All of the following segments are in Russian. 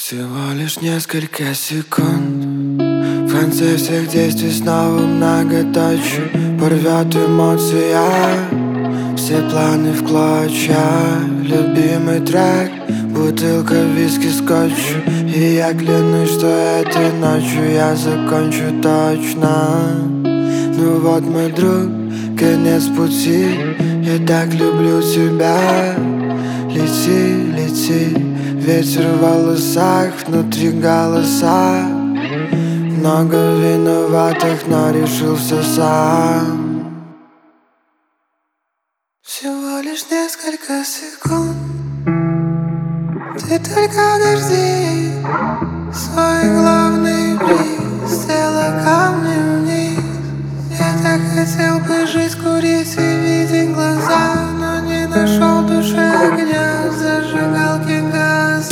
Всего лишь несколько секунд. В конце всех действий снова многоточие. Порвет эмоция, все планы в клочья. Любимый трек, бутылка виски, скотч. И я клянусь, что этой ночью я закончу точно. Ну вот, мой друг, конец пути. Я так люблю тебя. Лети, лети, ветер в волосах, внутри голоса. Много виноватых, но решился сам. Всего лишь несколько секунд. Ты только дожди свой главный приз. Тело камнем вниз. Я так хотел бы жить, курить и видеть глаза, но не нашел в душе огня, зажигалки газа.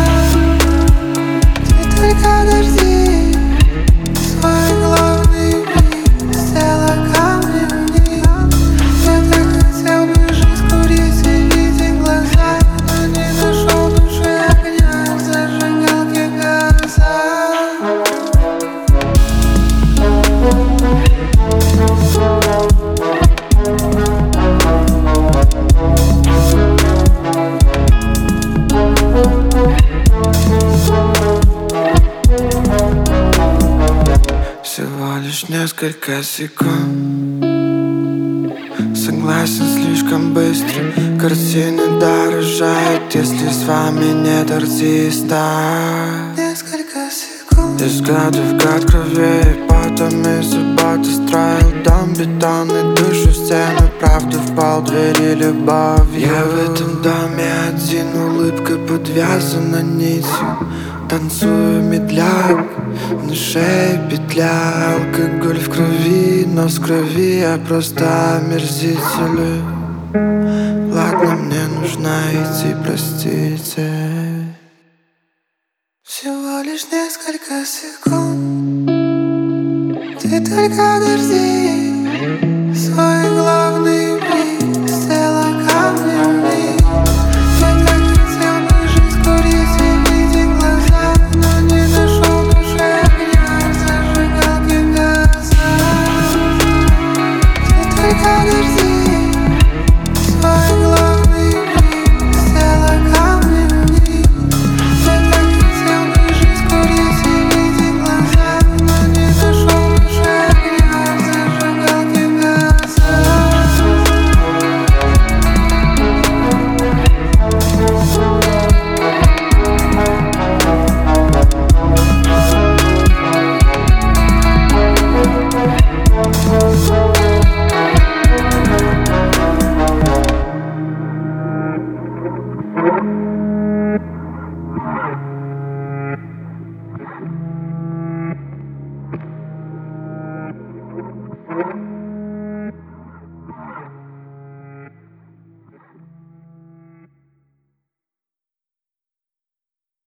Ты только дожди свой главный приз. Тело камнем вниз. Я так хотел бы жить, курить и видеть глаза, но не нашел в душе огня, зажигалки газа. Всего лишь несколько секунд. Согласен, слишком быстро картины дорожают, если с вами нет артиста. Несколько секунд. Из года в год крови, потом из заботы строил дом, бетонный, душу в стену, правду в пол, двери, любовь. Я в этом доме один, улыбка подвязана нитью. Танцую медляк, на шее петля. Алкоголь в крови, но с крови я просто омерзитель. Ладно, мне нужно идти, простите. Всего лишь несколько секунд. Ты только дожди свой главный приз. Тело камнем вниз. Я так хотел бы жить, курить и видеть глаза, но не нашел в душе огня, зажигалки газа. Ты только дожди свой главный приз. Тело камнем вниз. Я так хотел бы жить, курить и видеть глаза, но не нашел в душе огня, зажигалки газа.